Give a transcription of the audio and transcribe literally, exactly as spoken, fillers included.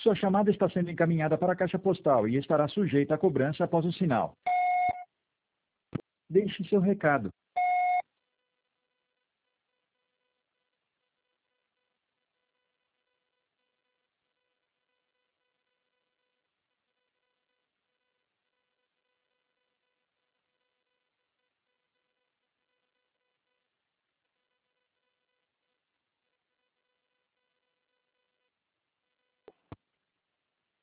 Sua chamada está sendo encaminhada para a caixa postal e estará sujeita a cobrança após o sinal. Deixe seu recado.